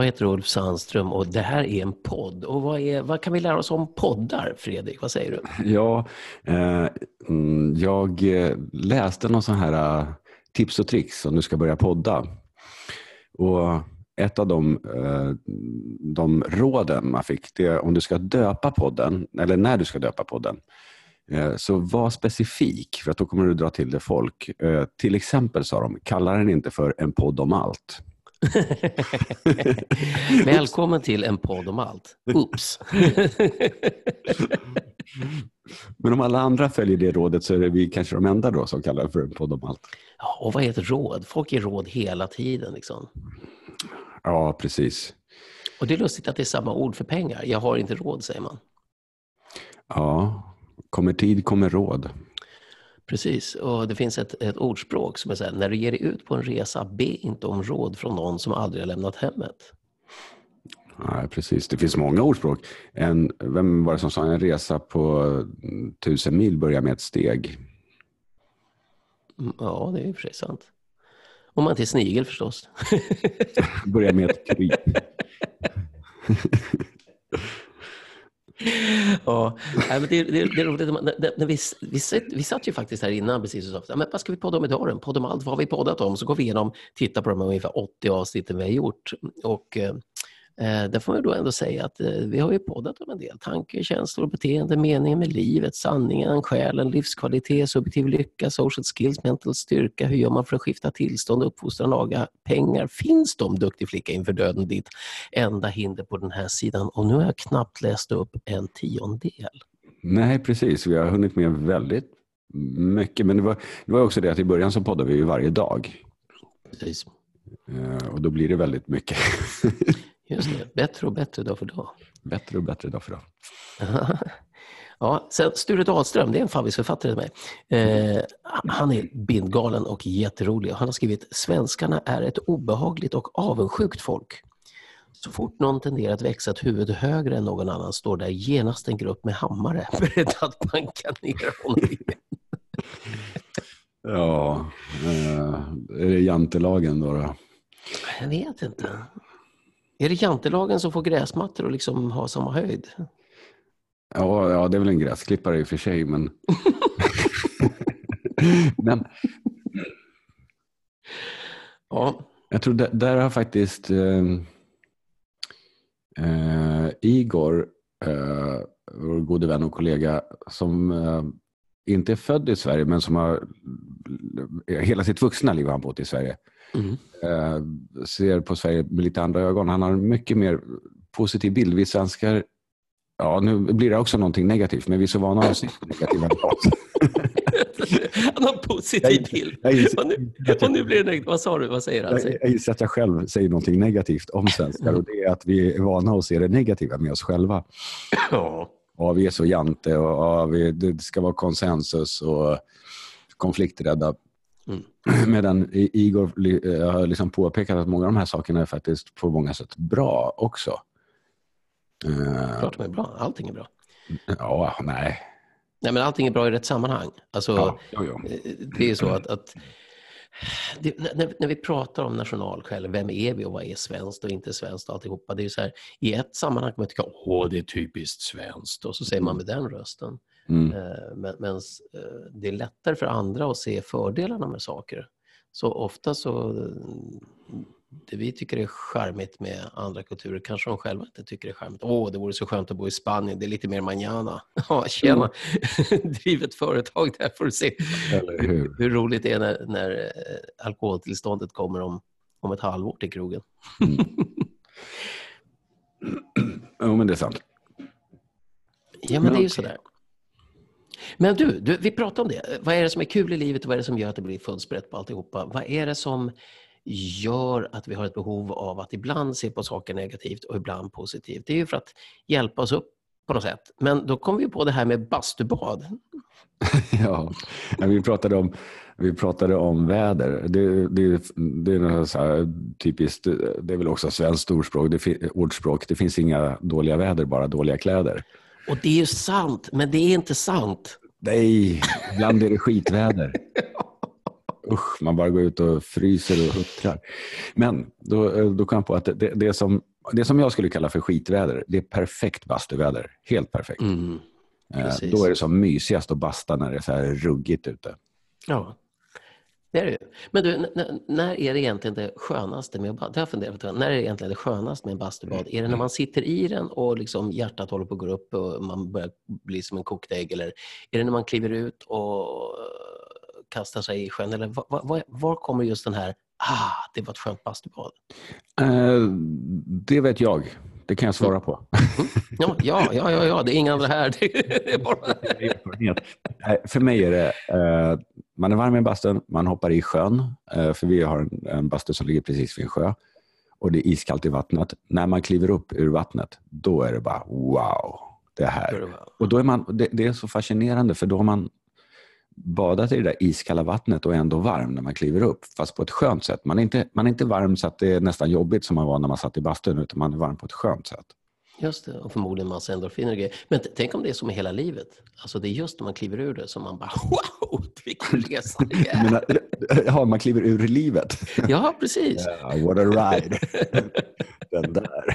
heter Ulf Sandström och det här är en podd. Och vad kan vi lära oss om poddar, Fredrik? Vad säger du? Ja, jag läste någon sån här tips och tricks om du ska börja podda. Och ett av de råden man fick, det är om du ska döpa podden, eller när du ska döpa podden, så var specifik, för att då kommer du dra till det folk. Till exempel sa de, kalla den inte för en podd om allt. Välkommen till en podd om allt. Oops. Men om alla andra följer det rådet så är det vi kanske de enda då som kallar det för en podd om allt. Ja, och vad är ett råd? Folk ger råd hela tiden liksom. Ja, precis. Och det är lustigt att det är samma ord för pengar. Jag har inte råd, säger man. Ja, kommer tid, kommer råd. Precis, och det finns ett ordspråk som är så här: när du ger dig ut på en resa, be inte om råd från någon som aldrig har lämnat hemmet. Ja, precis. Det finns många ordspråk. Vem var det som sa en resa på 1000 mil börjar med ett steg? Ja, det är ju för sig sant. Om man inte är snigel förstås. Börjar med ett kryp. Ja, men det är roligt. Vi satt ju faktiskt här innan precis och sa, men vad ska vi podda om idag? En podd om allt, vad har vi poddat om? Så går vi igenom, tittar på de ungefär 80 avsnitten vi har gjort. Och där får man då ändå säga att vi har ju poddat om en del. Tankar, känslor, beteende, meningen med livet, sanningen, själen, livskvalitet, subjektiv lycka, social skills, mental styrka. Hur gör man för att skifta tillstånd, uppfostran, laga pengar? Finns de, duktig flicka inför döden, ditt enda hinder på den här sidan? Och nu har jag knappt läst upp en 10:e. Nej, precis. Vi har hunnit med väldigt mycket. Men det var också det att i början så poddar vi ju varje dag. Precis. Och då blir det väldigt mycket. Just det, bättre och bättre dag för dag. Bättre och bättre dag för dag. Ja, sen Sture Dahlström, det är en favvisförfattare till mig. Han är bindgalen och jätterolig. Han har skrivit: svenskarna är ett obehagligt och avundsjukt folk. Så fort någon tenderar att växa ett huvud högre än någon annan står där genast en grupp med hammare beredd att banka ner honom igen. Ja, är det jantelagen då? Jag vet inte. Är det jantelagen som får gräsmattor och liksom ha samma höjd? Ja, det är väl en gräsklippare i och för sig, men... men... Ja. Jag tror där har faktiskt Igor, vår gode vän och kollega, som inte är född i Sverige, men som har hela sitt vuxna liv har han bott i Sverige. Ser på Sverige med lite andra ögon. Han har en mycket mer positiv bild. Vi svenskar, ja, nu blir det också någonting negativt, men vi är så vana att se negativa. Han har en positiv bild. Och nu blir det negativt. Vad sa du? Vad säger han? Jag gissar att jag själv säger någonting negativt om svenskar, och det är att vi är vana att se det negativa med oss själva. Ja, vi är så jante och det ska vara konsensus och konflikträdda. Medan Igor har liksom påpekat att många av de här sakerna är faktiskt på många sätt bra också. Klart de är bra. Allting är bra. Ja, nej. Nej, men allting är bra i rätt sammanhang. Alltså, ja. Det är så att när vi pratar om nationalsjäl, vem är vi och vad är svenskt och inte svenskt och alltihopa, det är ju så här, i ett sammanhang kan man tycka, det är typiskt svenskt, och så säger man med den rösten. Men det är lättare för andra att se fördelarna med saker. Så ofta så det vi tycker är charmigt med andra kulturer kanske de själva inte tycker är charmigt. Det vore så skönt att bo i Spanien, det är lite mer manana. Ja, tjena, driv ett företag där får du se hur roligt det är när alkoholtillståndet kommer om ett halvår till krogen. Jo, men det är sant. Ja, men det är ju sådär. Men du, vi pratar om det. Vad är det som är kul i livet och vad är det som gör att det blir fullsprätt på alltihopa? Vad är det som gör att vi har ett behov av att ibland se på saker negativt och ibland positivt? Det är ju för att hjälpa oss upp på något sätt. Men då kom vi på det här med bastubad. Ja, vi pratade om väder. Det är något så här typiskt, det är väl också svenskt ordspråk. Det finns inga dåliga väder, bara dåliga kläder. Och det är ju sant, men det är inte sant. Nej, ibland är det skitväder. Usch, man bara går ut och fryser och huttrar. Men då kom jag på att det som det som jag skulle kalla för skitväder, det är perfekt bastuväder. Helt perfekt. Då är det som mysigast att basta när det är så här ruggigt ute. Ja, det är det ju. Men du, när är det egentligen det skönaste med att bada? När är det egentligen det skönaste med en bastubad? Är det när man sitter i den och liksom hjärtat håller på att gå upp och man börjar bli som en kokt ägg? Eller är det när man kliver ut och kastar sig i sjön? Eller var kommer just den här, det var ett skönt bastubad? Det vet jag. Det kan jag svara på. Ja, det är inga andra här. Det är bara För mig är det, man är varm i bastun, man hoppar i sjön, för vi har en bastu som ligger precis vid en sjö och det är iskallt i vattnet. När man kliver upp ur vattnet, då är det bara wow, det här. Och då är man, det är så fascinerande, för då har man badat i det där iskalla vattnet och är ändå varm när man kliver upp, fast på ett skönt sätt. Man är inte varm så att det är nästan jobbigt som man var när man satt i bastun, utan man är varm på ett skönt sätt. Just det, och förmodligen massa endorfiner och grejer. Men tänk om det är som i hela livet. Alltså det är just när man kliver ur det som man bara, wow, vilken resa det är. Ja, man kliver ur livet. Ja, precis. What a ride. Den där.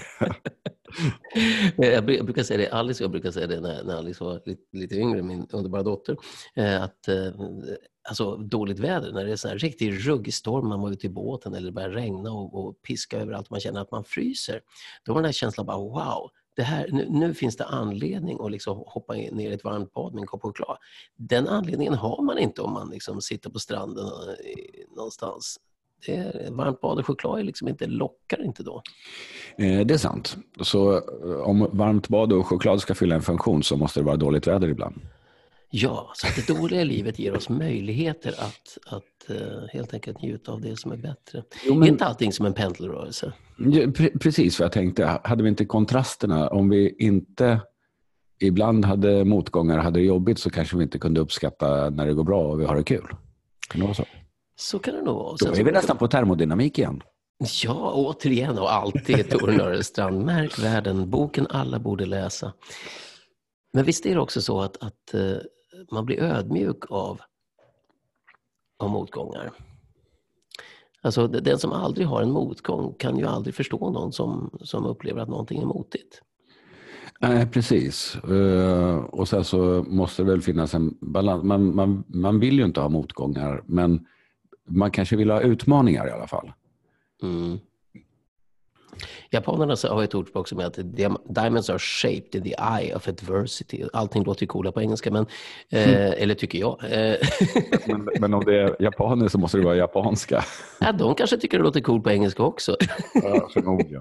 Jag brukar säga det, Alice, jag brukar säga det när Alice var lite yngre, min underbara dotter, att alltså dåligt väder, när det är så här riktig ruggstorm, man var ute i båten eller det börjar regna och piska överallt, man känner att man fryser, då var den här känslan bara wow, det här, nu finns det anledning att liksom hoppa ner i ett varmt bad med en kopp choklad. Den anledningen har man inte om man liksom sitter på stranden någonstans. Varmt bad och choklad är liksom inte, lockar inte då. Det är sant. Så om varmt bad och choklad ska fylla en funktion så måste det vara dåligt väder ibland. Ja, så att det dåliga livet ger oss möjligheter att helt enkelt njuta av det som är bättre. Jo, men är inte allting som en pendelrörelse? Ja, precis vad jag tänkte. Hade vi inte kontrasterna, om vi inte ibland hade motgångar och hade det jobbigt, så kanske vi inte kunde uppskatta när det går bra och vi har det kul. Kan det vara så? Så kan det nog vara. Då är vi nästan på termodynamik igen. Ja, återigen och alltid Tor Nörrestrand. Märk världen, boken alla borde läsa. Men visst är det också så att man blir ödmjuk av motgångar. Alltså den som aldrig har en motgång kan ju aldrig förstå någon som upplever att någonting är motigt. Nej, precis. Och sen så måste det väl finnas en balans. Man vill ju inte ha motgångar, men man kanske vill ha utmaningar i alla fall. Mm. Japanerna har ett ordspråk som är att diamonds are shaped in the eye of adversity. Allting låter coola på engelska, men eller tycker jag. men om det är japaner så måste det vara japanska. Ja, de kanske tycker det låter coolt på engelska också. Ja, förmodligen.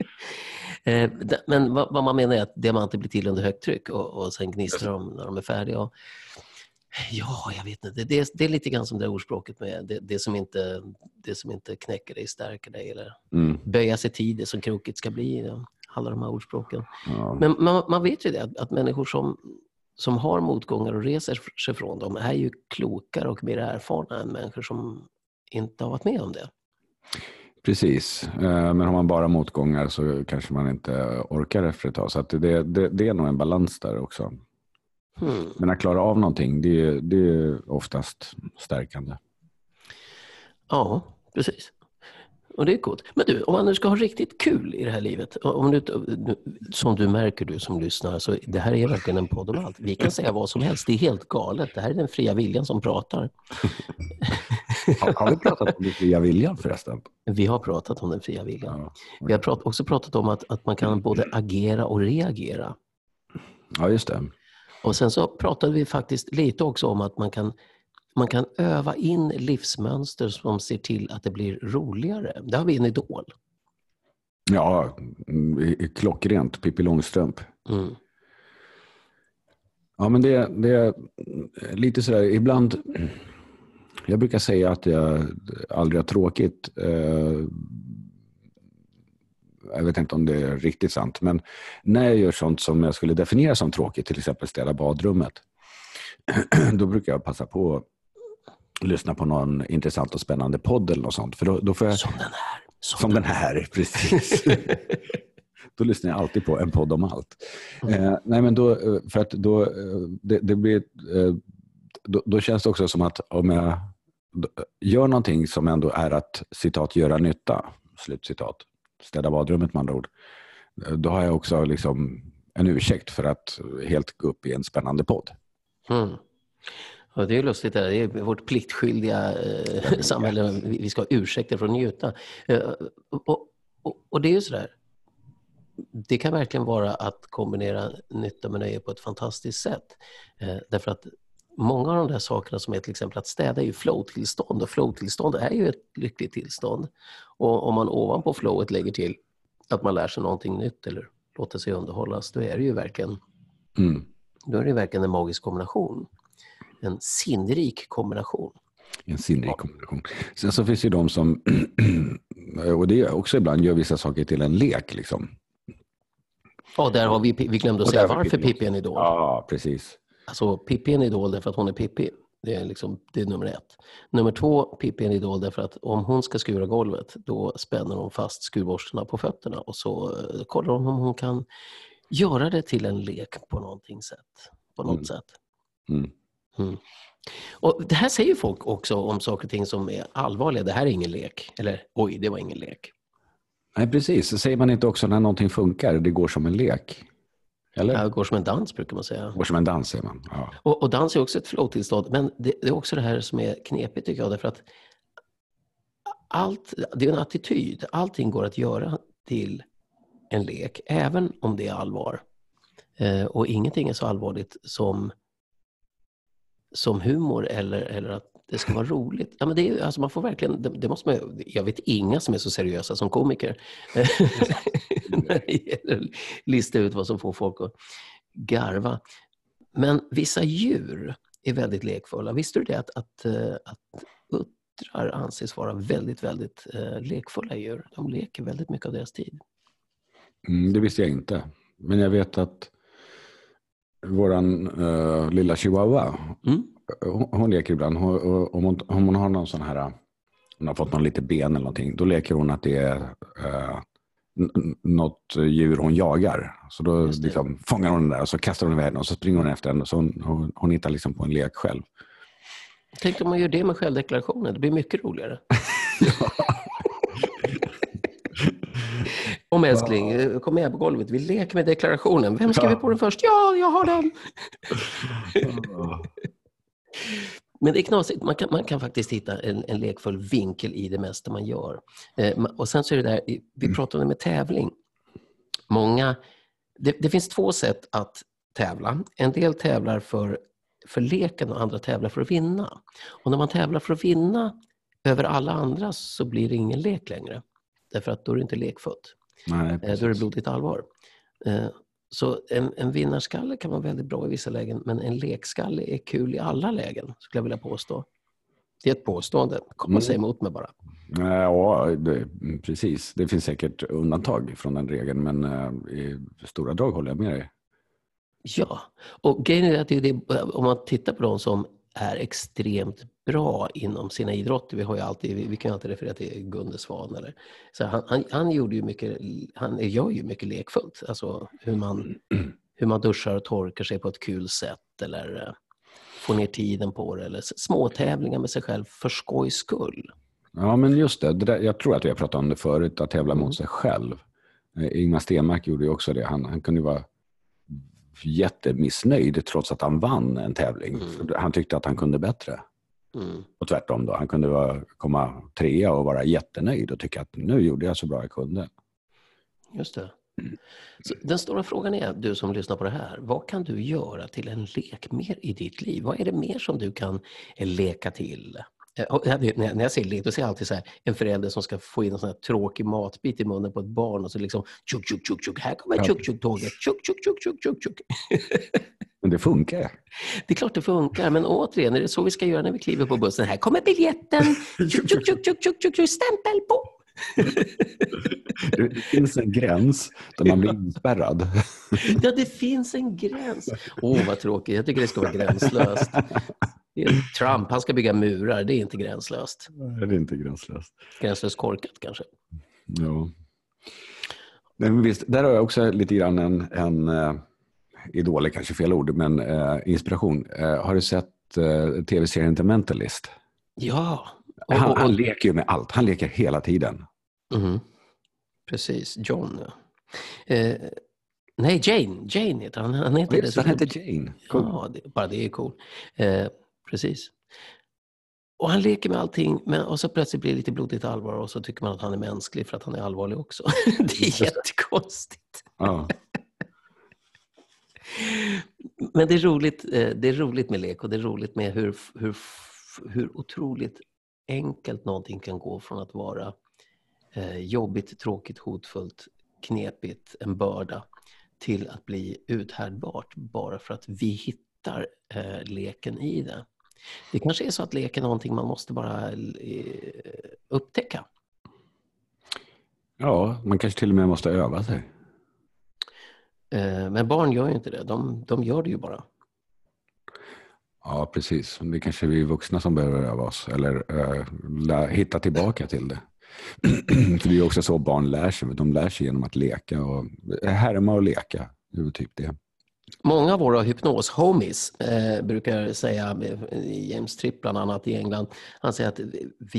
Men vad man menar är att diamanter blir till under högt tryck och sen gnistrar de när de är färdiga. Ja, jag vet inte. Det är lite grann som det ordspråket med det som inte knäcker dig stärker dig, eller böja sig tid, det som krokigt ska bli. Alla de här ordspråken. Ja. Men man vet ju det, att människor som har motgångar och reser sig från dem är ju klokare och mer erfarna än människor som inte har varit med om det. Precis, men har man bara motgångar så kanske man inte orkar efter ett tag. Så att det är nog en balans där också. Men att klara av någonting, det är oftast stärkande. Ja, precis. Och det är coolt. Men du, om man nu ska ha riktigt kul i det här livet, som du märker, du som lyssnar, så det här är verkligen en podd om allt. Vi kan säga vad som helst, det är helt galet. Det här är den fria viljan som pratar. Har vi pratat om den fria viljan förresten? Vi har pratat om den fria viljan. Ja, vi har också pratat om att man kan både agera och reagera. Ja, just det. Och sen så pratade vi faktiskt lite också om att man kan öva in livsmönster som ser till att det blir roligare. Där har vi en idol. Ja, klockrent. Pippi Långstrump. Mm. Ja, men det är lite sådär, ibland, jag brukar säga att jag aldrig har tråkigt. Jag vet inte om det är riktigt sant, men när jag gör sånt som jag skulle definiera som tråkigt, till exempel städa badrummet, då brukar jag passa på att lyssna på någon intressant och spännande podd eller något sånt. För då får jag, som den här, precis. Då lyssnar jag alltid på en podd om allt. Nej, men då, för att då det blir, då känns det också som att om jag gör någonting som ändå är att, citat, göra nytta, slutcitat, städa badrummet med andra ord. Då har jag också liksom en ursäkt för att helt gå upp i en spännande podd. Ja, det är lustigt. Det är vårt pliktskyldiga samhälle. Vi ska ha ursäkter för att njuta. Och det är ju sådär. Det kan verkligen vara att kombinera nytta med nöje på ett fantastiskt sätt. Därför att många av de där sakerna som är till exempel att städa är ju flow-tillstånd. Och flow-tillstånd är ju ett lyckligt tillstånd. Och om man ovanpå flowet lägger till att man lär sig någonting nytt eller låter sig underhållas, då är det ju verkligen, då är det verkligen en magisk kombination. En sinnrik kombination. En sinnrik kombination. Sen så finns det ju de som, och det är också ibland, gör vissa saker till en lek liksom. Ja, där har vi glömde att säga varför Pippi är en idol. Ja, precis. Alltså Pippi är en idol därför att hon är Pippi. Det är nummer 1. Nummer 2, Pippi är en idol därför att om hon ska skura golvet, då spänner hon fast skurborstarna på fötterna och så kollar hon om hon kan göra det till en lek på något sätt. Och det här säger folk också om saker och ting som är allvarliga. Det här är ingen lek. Eller, oj, det var ingen lek. Nej, precis. Så säger man inte också när någonting funkar, det går som en lek? Eller? Ja, det går som en dans brukar man säga. Går som en dans, säger man. Ja. Och dans är också ett flow-tillstånd. Men det är också det här som är knepigt tycker jag. Därför att det är en attityd. Allting går att göra till en lek. Även om det är allvar. Och ingenting är så allvarligt som humor eller att det ska vara roligt. Ja, men det är, alltså man får verkligen, det måste man, jag vet inga som är så seriösa som komiker. När det gäller lista ut vad som får folk att garva. Men vissa djur är väldigt lekfulla. Visste du det att uttrar anses vara väldigt, väldigt lekfulla djur? De leker väldigt mycket av deras tid. Det visste jag inte. Men jag vet att våran lilla chihuahua, hon leker ibland. Om hon har någon sån här, hon har fått någon lite ben eller någonting, då leker hon att det är något djur hon jagar. Så då liksom fångar hon den där och så kastar hon iväg den och så springer hon efter den. Så hon hittar liksom på en lek själv. Tänk om man gör det med självdeklarationen, det blir mycket roligare. Om älskling, kom med på golvet. Vi leker med deklarationen. Vem ska vi på den först? Ja, jag har den. Men det är knasigt. Man kan faktiskt hitta en lekfull vinkel i det mesta man gör. Och sen så är det där, vi pratar om det med tävling. Det finns 2 sätt att tävla. En del tävlar för leken och andra tävlar för att vinna. Och när man tävlar för att vinna över alla andra så blir det ingen lek längre. Därför att då är det inte lekfullt. Nej, då är det blodigt allvar. Så en vinnarskalle kan vara väldigt bra i vissa lägen. Men en lekskalle är kul i alla lägen, skulle jag vilja påstå. Det är ett påstående. Kom och säg emot mig bara. Ja, precis. Det finns säkert undantag från den regeln. Men i stora drag håller jag med dig. Ja, och grejen är att om man tittar på de som är extremt bra inom sina idrotter. Vi kan ju alltid referera till Gunde Svan. Eller, så han gör ju mycket lekfullt. Alltså hur man duschar och torkar sig på ett kul sätt. Eller får ner tiden på det. Eller små tävlingar med sig själv för skojs skull. Ja, men just det där, jag tror att vi har pratat om det förut. Att tävla mot sig själv. Ingmar Stenmark gjorde ju också det. Han kunde ju vara jättemissnöjd trots att han vann en tävling. Han tyckte att han kunde bättre. Och tvärtom då. Han kunde komma 3 och vara jättenöjd och tycka att nu gjorde jag så bra jag kunde. Just det. Så den stora frågan är, du som lyssnar på det här, vad kan du göra till en lek mer i ditt liv? Vad är det mer som du kan leka till? När jag säger lek, då säger jag alltid så här, en förälder som ska få in en sån här tråkig matbit i munnen på ett barn och så liksom tjuk, tjuk, tjuk, tjuk, här kommer tjuk, tjuk, tåget, tjuk, tjuk, tjuk, tjuk, tjuk, tjuk. Men det funkar. Det är klart det funkar, men återigen, är det så vi ska göra när vi kliver på bussen? Här kommer biljetten, tjuk, tjuk, tjuk, tjuk, tjuk, tjuk, stämpel på. Det finns en gräns där man blir inspärrad. Ja, det finns en gräns. Vad tråkigt. Jag tycker det ska vara gränslöst. Trump, han ska bygga murar. Det är inte gränslöst. Nej, det är inte gränslöst. Gränslöst korkat kanske. Ja. Men visst, där har jag också lite grann en idol är kanske fel ord, men inspiration. Har du sett tv-serien The Mentalist? Ja. Han leker ju med allt. Han leker hela tiden. Precis, John. Ja. Nej, Jane heter han. Han heter Just, han heter Jane. Cool. Ja, bara det är cool. Precis. Och han leker med allting, och så plötsligt blir det lite blodigt allvar och så tycker man att han är mänsklig för att han är allvarlig också. Det är jättekonstigt. Ja. Men det är roligt med lek och det är roligt med hur otroligt enkelt någonting kan gå från att vara jobbigt, tråkigt, hotfullt, knepigt, en börda till att bli uthärdbart bara för att vi hittar leken i det. Det kanske är så att lek är någonting man måste bara upptäcka. Ja, man kanske till och med måste öva sig. Men barn gör ju inte det. De gör det ju bara. Ja, precis. Det kanske är vi vuxna som behöver öva oss eller hitta tillbaka till det. För det är ju också så barn lär sig. De lär sig genom att leka och härma och leka. Det är typ det. Många av våra hypnos-homies brukar säga, James Tripp bland annat i England, han säger att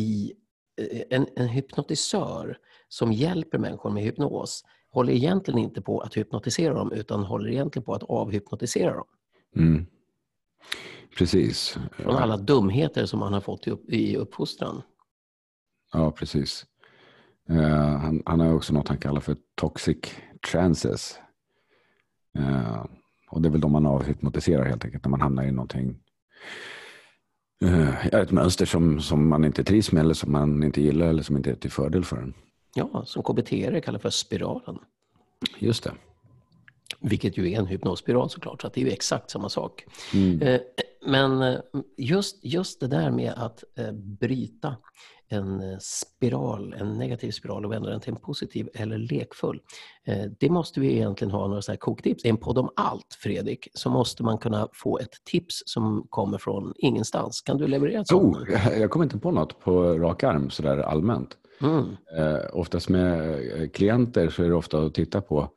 en hypnotisör som hjälper människor med hypnos håller egentligen inte på att hypnotisera dem utan håller egentligen på att avhypnotisera dem. Mm. Precis. Från alla dumheter som han har fått i uppfostran. Ja, precis. Han har också något han kallar för toxic trances. Och det är väl de man avhypnotiserar helt enkelt när man hamnar i någonting. Ett mönster som man inte trivs med eller som man inte gillar eller som inte är till fördel för en. Ja, som KBT kallar för spiralen. Just det. Vilket ju är en hypnosspiral såklart, så att det är ju exakt samma sak. Men just det där med att bryta en spiral, en negativ spiral och ändra den till en positiv eller lekfull. Det måste vi egentligen ha några så här koktips. I en podd om allt, Fredrik, så måste man kunna få ett tips som kommer från ingenstans. Kan du leverera ett sånt? Jag kommer inte på något på rak arm så där allmänt. Oftast med klienter så är det ofta att titta på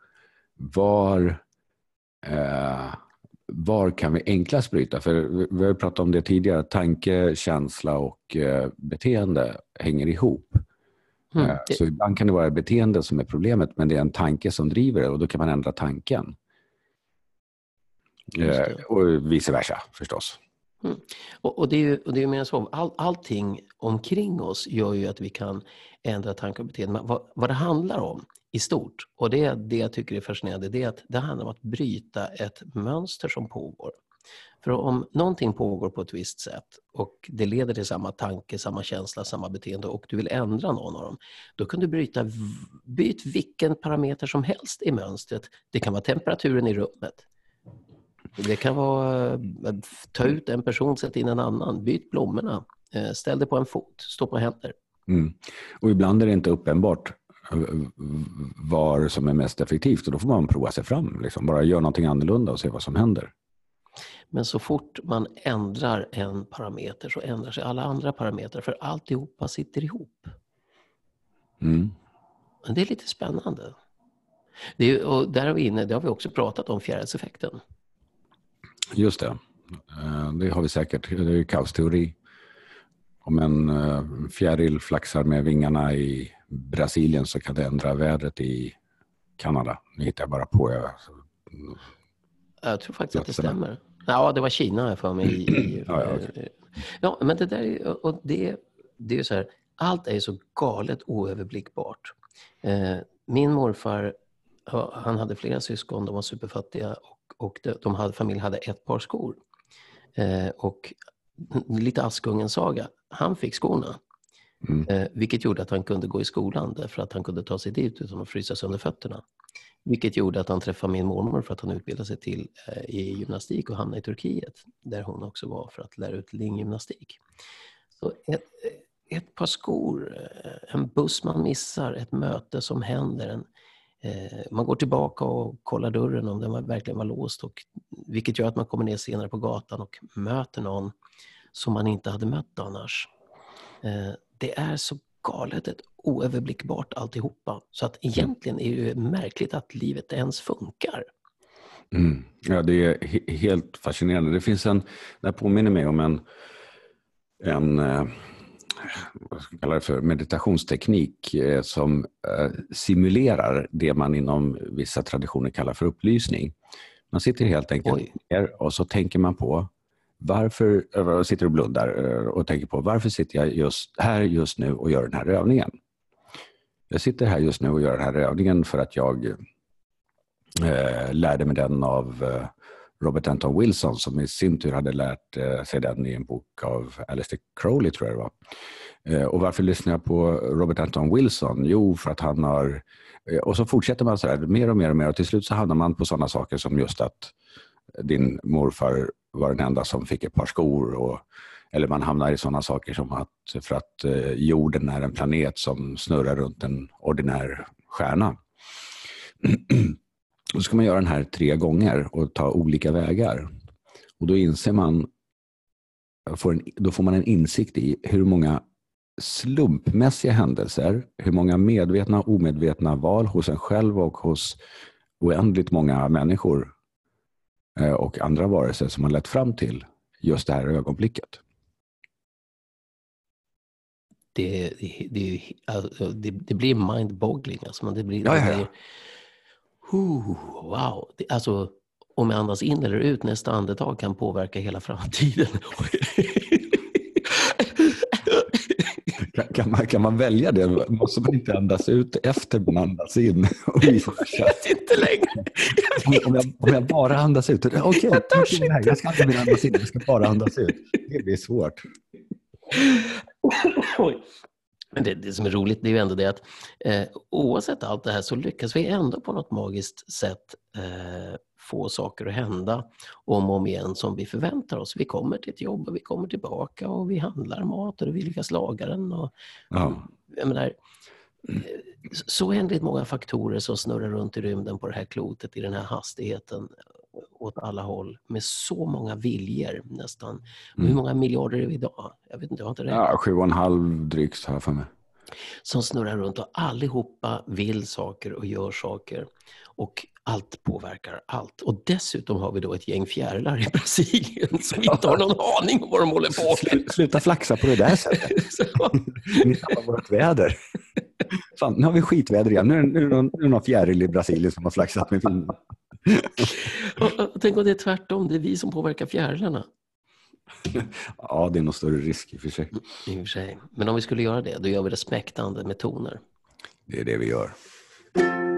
var kan vi enklast bryta? För vi har pratat om det tidigare. Tanke, känsla och beteende hänger ihop. Så ibland kan det vara beteende som är problemet, men det är en tanke som driver det och då kan man ändra tanken. Och vice versa förstås. Och det är ju mer så. Allting omkring oss gör ju att vi kan ändra tankar och beteende. Men vad det handlar om i stort, och det jag tycker är fascinerande, det är att det handlar om att bryta ett mönster som pågår. För om någonting pågår på ett visst sätt och det leder till samma tanke, samma känsla, samma beteende och du vill ändra någon av dem, då kan du byta vilken parameter som helst i mönstret. Det kan vara temperaturen i rummet. Det kan vara ta ut en person, sätta in en annan, byt blommorna, ställ dig på en fot, stå på händer. Och ibland är det inte uppenbart vad som är mest effektivt och då får man prova sig fram. Liksom. Bara göra någonting annorlunda och se vad som händer. Men så fort man ändrar en parameter så ändrar sig alla andra parametrar för alltihopa sitter ihop. Men det är lite spännande. Och där är vi inne, det har vi också pratat om fjärilseffekten. Just det. Det har vi säkert. Det är ju kaosteori. Om en fjäril flaxar med vingarna i Brasilien så kan det ändra vädret i Kanada. Nu hittar jag bara på. Jag tror faktiskt att det stämmer. Ja, det var Kina för mig. Ja, men det där och det är ju så här. Allt är så galet oöverblickbart. Min morfar, han hade flera syskon, de var superfattiga och familjen hade ett par skor. Och lite Askungens saga, han fick skorna. Vilket gjorde att han kunde gå i skolan därför att han kunde ta sig dit utan att frysa sönder fötterna. Vilket gjorde att han träffade min mormor för att han utbildade sig till i gymnastik och hamnade i Turkiet där hon också var för att lära ut linggymnastik. Så ett par skor, en buss man missar, ett möte som händer, man går tillbaka och kollar dörren om den verkligen var låst, och vilket gör att man kommer ner senare på gatan och möter någon som man inte hade mött annars. Det är så galet, ett oöverblickbart alltihopa. Så att egentligen är det ju märkligt att livet ens funkar. Ja, det är helt fascinerande. Det finns det påminner mig om vad ska jag kalla det för, meditationsteknik som simulerar det man inom vissa traditioner kallar för upplysning. Man sitter helt enkelt ner och så tänker man på varför, sitter och blundar och tänker på varför sitter jag just nu och gör den här övningen. Jag sitter här just nu och gör den här övningen för att jag lärde mig den av Robert Anton Wilson, som i sin tur hade lärt sig den i en bok av Aleister Crowley, tror jag det var. Och varför lyssnar jag på Robert Anton Wilson? Jo, för att han har... Och så fortsätter man så här mer och mer och mer, och till slut så hamnar man på sådana saker som just att din morfar var den enda som fick ett par skor, eller man hamnar i sådana saker som att för att jorden är en planet som snurrar runt en ordinär stjärna. Då ska man göra den här 3 gånger och ta olika vägar. Och då inser man, då får man en insikt i hur många slumpmässiga händelser, hur många medvetna och omedvetna val hos en själv och hos oändligt många människor och andra varelser som har lett fram till just det här ögonblicket. Det blir mind-boggling. Alltså, det blir, wow. Alltså, om jag andas in eller ut nästa andetag kan påverka hela framtiden. Kan man välja det? Måste man inte andas ut efter man andas in? Jag vet inte längre. Om jag bara andas ut. Okej, jag ska inte andas in, jag ska bara andas ut. Det blir svårt. Men det som är roligt, det är ju ändå det att oavsett allt det här så lyckas vi ändå på något magiskt sätt få saker att hända om och om igen som vi förväntar oss. Vi kommer till ett jobb och vi kommer tillbaka och vi handlar mat och vi lyckas laga den. Och, jag menar, så oändligt många faktorer som snurrar runt i rymden på det här klotet i den här hastigheten åt alla håll med så många viljor nästan. Hur många miljarder är vi idag? Jag vet inte, jag har inte räknat. 7,5 drygt här för mig. Som snurrar runt och allihopa vill saker och gör saker. Och allt påverkar allt. Och dessutom har vi då ett gäng fjärilar i Brasilien som inte har någon aning om vad de håller på med. Sluta flaxa på det där sättet. Ni tappar vårt väder. Fan, nu har vi skitväder igen. Nu är det någon fjäril i Brasilien som har flaxat med vinden. Och tänk om det är tvärtom. Det är vi som påverkar fjärilarna. Ja, det är nog större risk i och för sig. I och för sig. Men om vi skulle göra det, då gör vi det smäktande med toner. Det är det vi gör.